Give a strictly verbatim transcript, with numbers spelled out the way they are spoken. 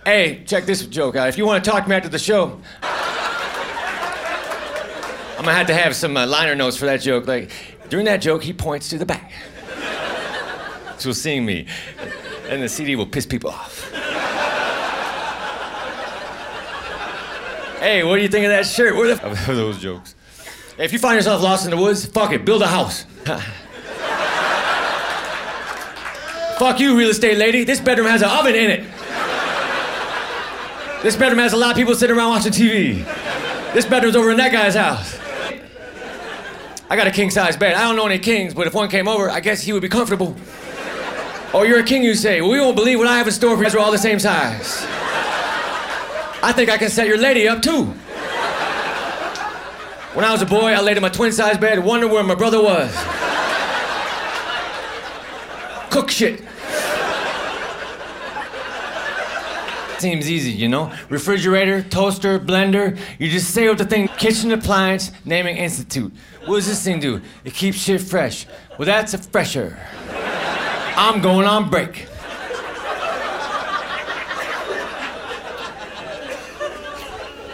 Hey, check this joke out. If you want to talk to me after the show, I'm gonna have to have some uh, liner notes for that joke. Like, during that joke, he points to the back. So seeing me, and the C D will piss people off. Hey, what do you think of that shirt? Where the f are those jokes? Hey, if you find yourself lost in the woods, fuck it, build a house. Fuck you, real estate lady. This bedroom has an oven in it. This bedroom has a lot of people sitting around watching T V. This bedroom's over in that guy's house. I got a king-size bed. I don't know any kings, but if one came over, I guess he would be comfortable. Oh, you're a king, you say? Well, we won't believe what I have in store for you. We're all the same size. I think I can set your lady up, too. When I was a boy, I laid in my twin-size bed, wondering where my brother was. Cook shit. Seems easy, you know? Refrigerator, toaster, blender. You just say what the thing, kitchen appliance, naming institute. What does this thing do? It keeps shit fresh. Well, that's a fresher. I'm going on break.